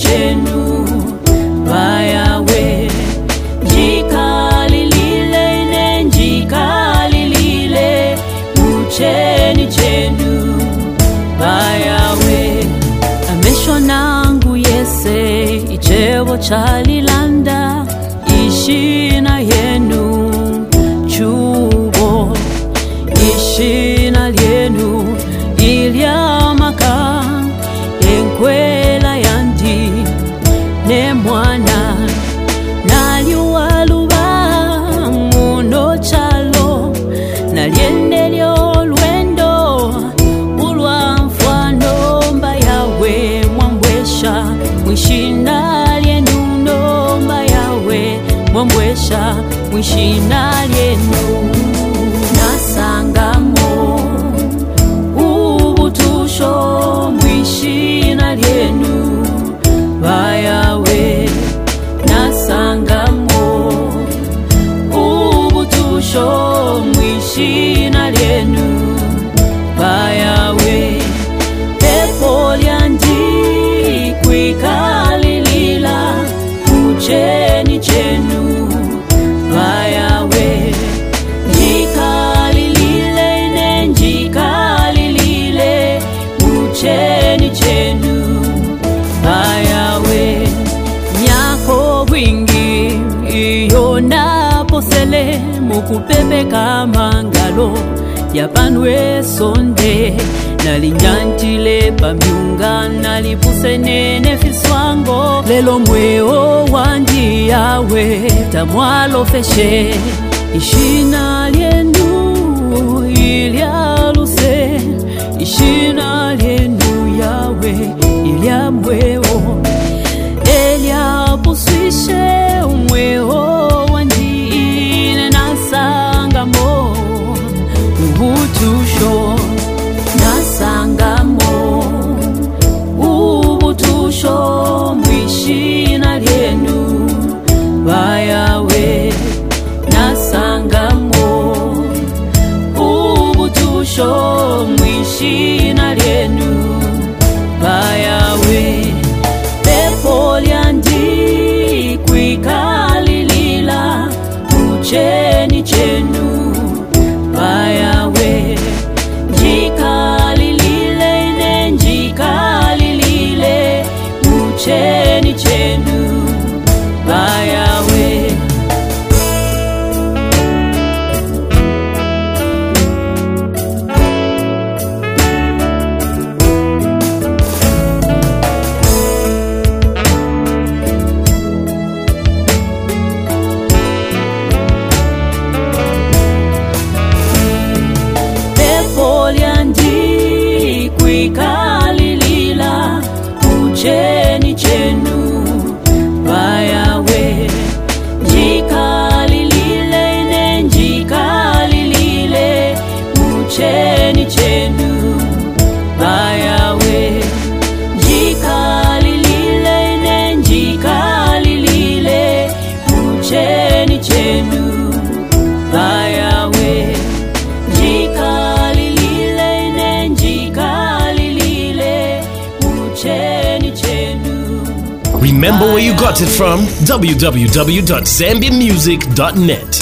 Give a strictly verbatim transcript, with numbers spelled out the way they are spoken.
chenu bayawe jikalilile ine jikalilile ucheni chenu bayawe ameshonangu yese ichevo chalilanda ishina yenu chubo ishina yenu iliamaka enkwela yandi ne mwana naliwaluba muno chalo naliendelyo lwendo ulwamfwano mbayawe mwambwesha mwishina lyenu nomba yawe mwambwesha mwishina lyenu nasangamo ubutusho mwishina lyenu bayawe nasangamo ubutusho mwishina lyenu bayawe pepo lyandi kwikalilila ucheni chenu bayawe jikalilile ine jikalilile ucheni chenu bayawe nyako wingi iyo naposele mukupepeka mangalo yapanwe sonde nalinyantile pamyunga nalipusenene fiswango lelo mweo wandi yawe tamwalo feshe ishina lyenu ilialuse ishina lyenu yawe ilia mweo elia puswishe umweo wandi nasangamo ubutusho nasangamo ubutusho mwishina lyenu bayawe nasangamo ubutusho mwishina lyenu bayawe pepo lyandi kwikalilila ucheni chenu bayawe jikalilile ine jikalilile ucheni chenu bayawe kwikalilila ucheni chenu bayawe jikalilile ine jikalilile ucheni chenu bayawe jikalilile ine jikalilile ucheni chenu bayawe jikalilile ine jikalilile ucheni chenu. Remember where you got it from? w w w dot zambia music dot net